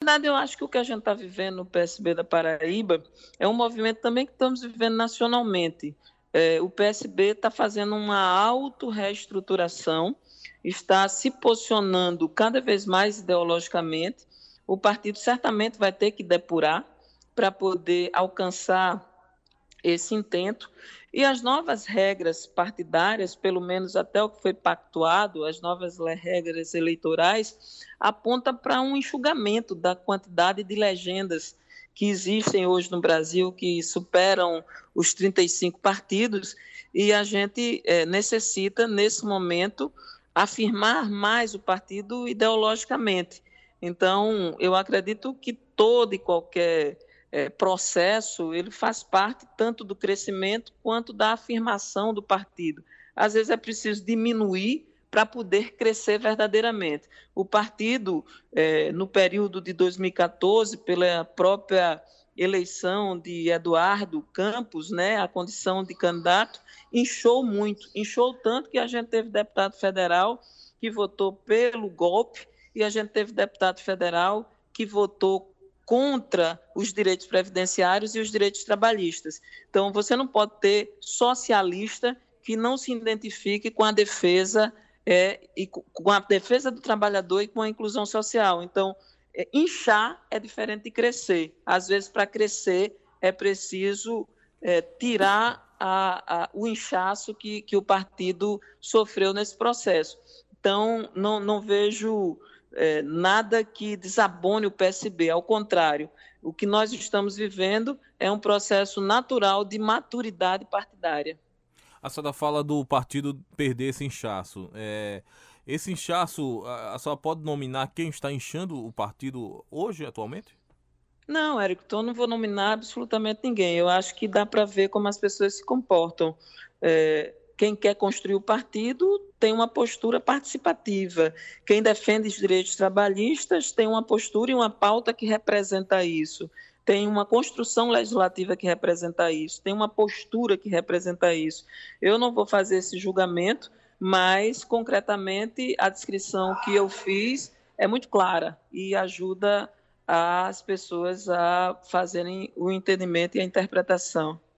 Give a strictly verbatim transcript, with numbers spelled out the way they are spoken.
verdade, eu acho que o que a gente está vivendo no P S B da Paraíba é um movimento também que estamos vivendo nacionalmente. É, o P S B está fazendo uma auto-reestruturação, está se posicionando cada vez mais ideologicamente. O partido certamente vai ter que depurar para poder alcançar esse intento. E as novas regras partidárias, pelo menos até o que foi pactuado, as novas regras eleitorais, apontam para um enxugamento da quantidade de legendas que existem hoje no Brasil, que superam os trinta e cinco partidos, e a gente é, necessita, nesse momento, afirmar mais o partido ideologicamente. Então, eu acredito que todo e qualquer é, processo, ele faz parte tanto do crescimento quanto da afirmação do partido. Às vezes é preciso diminuir para poder crescer verdadeiramente. O partido, é, no período de dois mil e quatorze, pela própria eleição de Eduardo Campos, né, a condição de candidato, inchou muito, inchou tanto que a gente teve deputado federal que votou pelo golpe e a gente teve deputado federal que votou contra os direitos previdenciários e os direitos trabalhistas. Então, você não pode ter socialista que não se identifique com a defesa é, e com a defesa do trabalhador e com a inclusão social. Então, é, inchar é diferente de crescer. Às vezes, para crescer, é preciso é, tirar a, a, o inchaço que, que o partido sofreu nesse processo. Então, não, não vejo é, nada que desabone o P S B, ao contrário. O que nós estamos vivendo é um processo natural de maturidade partidária. A senhora fala do partido perder esse inchaço. É, esse inchaço, a, a senhora pode nominar quem está inchando o partido hoje, atualmente? Não, Érico, então eu não vou nominar absolutamente ninguém. Eu acho que dá para ver como as pessoas se comportam. É, quem quer construir o partido tem uma postura participativa. Quem defende os direitos trabalhistas tem uma postura e uma pauta que representa isso. Tem uma construção legislativa que representa isso. Tem uma postura que representa isso. Eu não vou fazer esse julgamento, mas, concretamente, a descrição que eu fiz é muito clara e ajuda as pessoas a fazerem o entendimento e a interpretação.